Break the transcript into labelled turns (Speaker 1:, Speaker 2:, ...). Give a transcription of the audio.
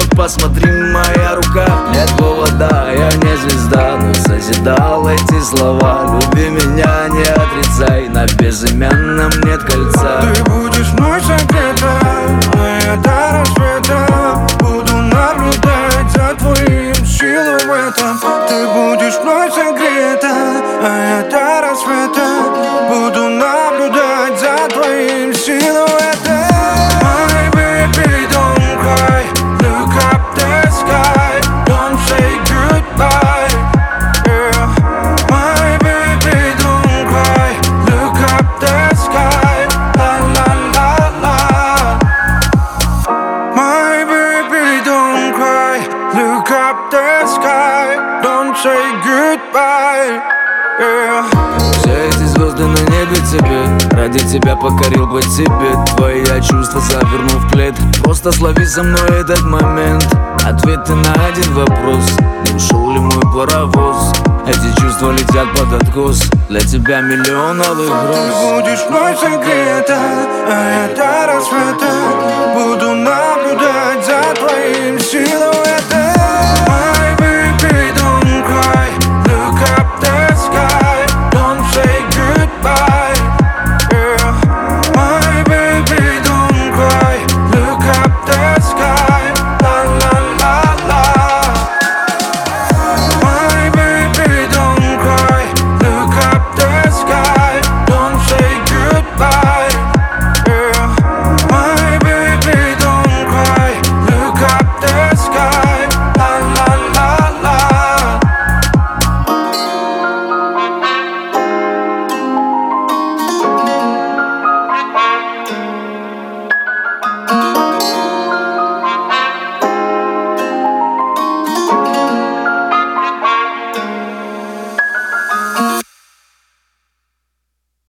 Speaker 1: посмотри, моя рука. Нет повода, я не звезда, но созидал эти слова. Люби меня, не отрицай, на безымянном нет кольца.
Speaker 2: Ты будешь мной согрета, а я до рассвета буду наблюдать за твоим силуэтом. Ты будешь мной согрета, а я до рассвета буду наблюдать за твоим силуэтом. My baby, don't cry, look up the sky, don't say goodbye. Yeah. My baby, don't cry, look up the sky, la la la la. My baby, don't cry, look up the sky, don't say goodbye. Yeah.
Speaker 1: Все эти звезды на небе тебе, ради тебя покорил бы тебе. Твои чувства заверну в плед, просто слови со мной этот момент. Ответы на один вопрос: не ушел ли мой паровоз? Эти чувства летят под откос, для тебя миллион алых роз.
Speaker 2: Ты будешь мной согрета, а я до рассвета буду наблюдать за